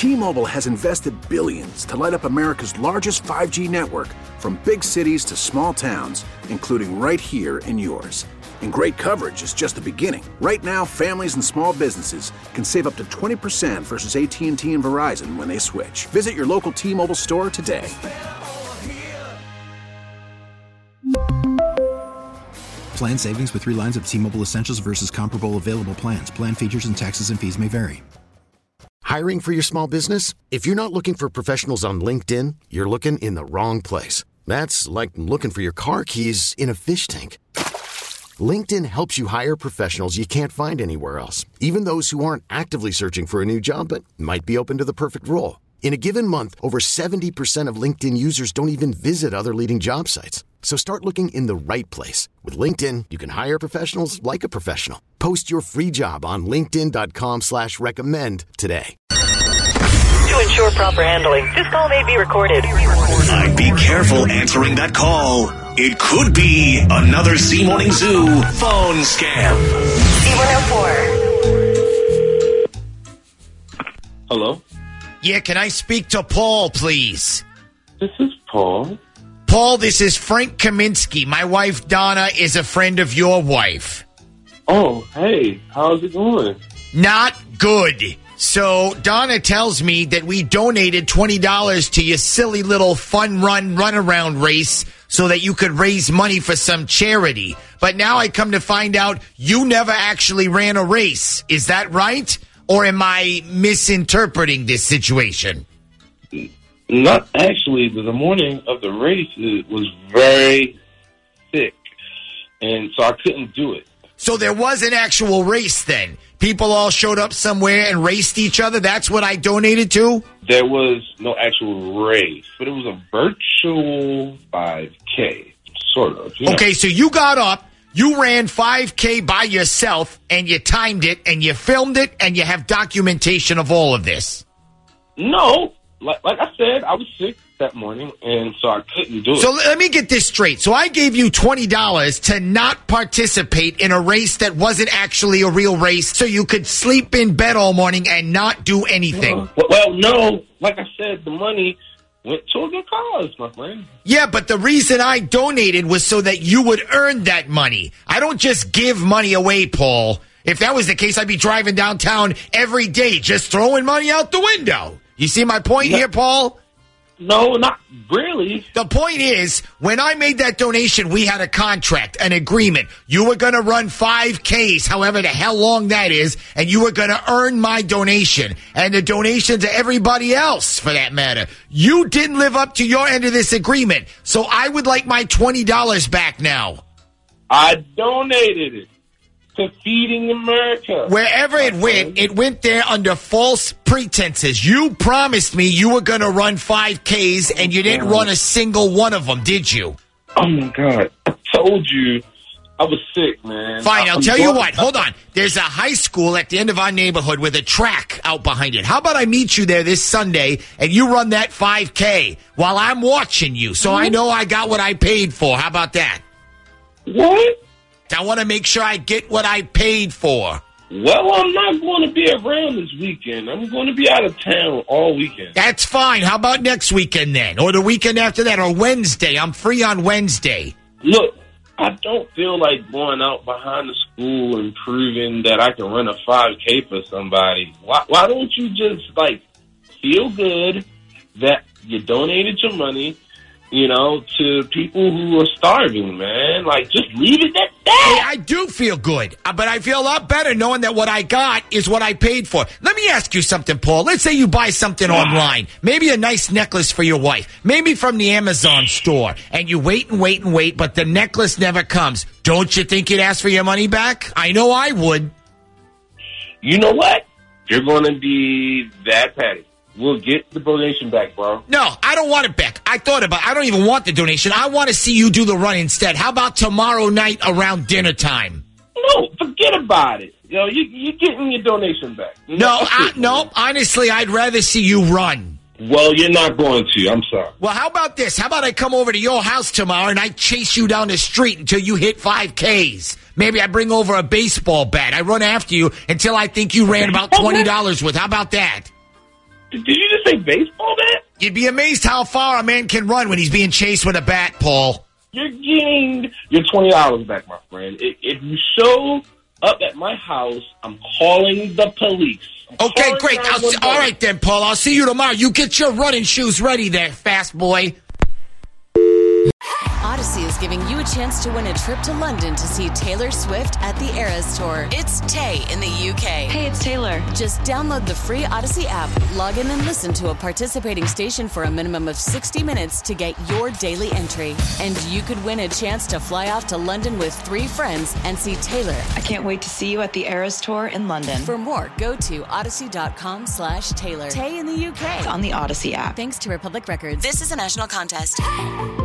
T-Mobile has invested billions to light up America's largest 5G network, from big cities to small towns, including right here in yours. And great coverage is just the beginning. Right now, families and small businesses can save up to 20% versus AT&T and Verizon when they switch. Visit your local T-Mobile store today. Plan savings with 3 lines of T-Mobile Essentials versus comparable available plans. Plan features and taxes and fees may vary. Hiring for your small business? If you're not looking for professionals on LinkedIn, you're looking in the wrong place. That's like looking for your car keys in a fish tank. LinkedIn helps you hire professionals you can't find anywhere else, even those who aren't actively searching for a new job but might be open to the perfect role. In a given month, over 70% of LinkedIn users don't even visit other leading job sites. So start looking in the right place. With LinkedIn, you can hire professionals like a professional. Post your free job on linkedin.com/recommend today. To ensure proper handling, this call may be recorded. I'd be careful answering that call. It could be another C Morning Zoo phone scam. C104. Hello? Yeah, can I speak to Paul, please? This is Paul. Paul, this is Frank Kaminsky. My wife, Donna, is a friend of your wife. Oh, hey. How's it going? Not good. So Donna tells me that we donated $20 to your silly little fun runaround race so that you could raise money for some charity. But now I come to find out you never actually ran a race. Is that right? Or am I misinterpreting this situation? Not actually. The morning of the race, it was very thick, and so I couldn't do it. So there was an actual race then? People all showed up somewhere and raced each other? That's what I donated to? There was no actual race, but it was a virtual 5K, sort of. You know? Okay, so you got up, you ran 5K by yourself, and you timed it, and you filmed it, and you have documentation of all of this. No. Like I said, I was sick that morning, and so I couldn't do it. So let me get this straight. So I gave you $20 to not participate in a race that wasn't actually a real race, so you could sleep in bed all morning and not do anything. Well, no. Like I said, the money went to a good cause, my friend. Yeah, but the reason I donated was so that you would earn that money. I don't just give money away, Paul. If that was the case, I'd be driving downtown every day just throwing money out the window. You see my point here, Paul? No, not really. The point is, when I made that donation, we had a contract, an agreement. You were going to run 5Ks, however the hell long that is, and you were going to earn my donation and the donation to everybody else, for that matter. You didn't live up to your end of this agreement, so I would like my $20 back now. I donated it to Feeding America. Wherever it went there under false pretenses. You promised me you were going to run 5Ks, and you didn't run a single one of them, did you? Oh, my God. I told you I was sick, man. Fine, I'll tell you what. Hold on. There's a high school at the end of our neighborhood with a track out behind it. How about I meet you there this Sunday, and you run that 5K while I'm watching you, so I know I got what I paid for. How about that? What? I want to make sure I get what I paid for. Well, I'm not going to be around this weekend. I'm going to be out of town all weekend. That's fine. How about next weekend then? Or the weekend after that, or Wednesday? I'm free on Wednesday. Look, I don't feel like going out behind the school and proving that I can run a 5K for somebody. Why don't you just, feel good that you donated your money, to people who are starving, man. Just leave it at that. Hey, I do feel good, but I feel a lot better knowing that what I got is what I paid for. Let me ask you something, Paul. Let's say you buy something online, maybe a nice necklace for your wife, maybe from the Amazon store, and you wait and wait and wait, but the necklace never comes. Don't you think you'd ask for your money back? I know I would. You know what? You're going to be that petty. We'll get the donation back, bro. No, I don't want it back. I don't even want the donation. I want to see you do the run instead. How about tomorrow night around dinner time? No, forget about it. You're getting your donation back. No, honestly, I'd rather see you run. Well, you're not going to. I'm sorry. Well, how about this? How about I come over to your house tomorrow and I chase you down the street until you hit 5Ks? Maybe I bring over a baseball bat. I run after you until I think you ran about $20 with. How about that? Did you just say baseball bat? You'd be amazed how far a man can run when he's being chased with a bat, Paul. You're getting your $20 back, my friend. If you show up at my house, I'm calling the police. Okay, great. All right then, Paul. I'll see you tomorrow. You get your running shoes ready there, fast boy. Odyssey is giving you a chance to win a trip to London to see Taylor Swift at the Eras Tour. It's Tay in the UK. Hey, it's Taylor. Just download the free Odyssey app, log in and listen to a participating station for a minimum of 60 minutes to get your daily entry. And you could win a chance to fly off to London with 3 friends and see Taylor. I can't wait to see you at the Eras Tour in London. For more, go to odyssey.com/Taylor. Tay in the UK. It's on the Odyssey app. Thanks to Republic Records. This is a national contest.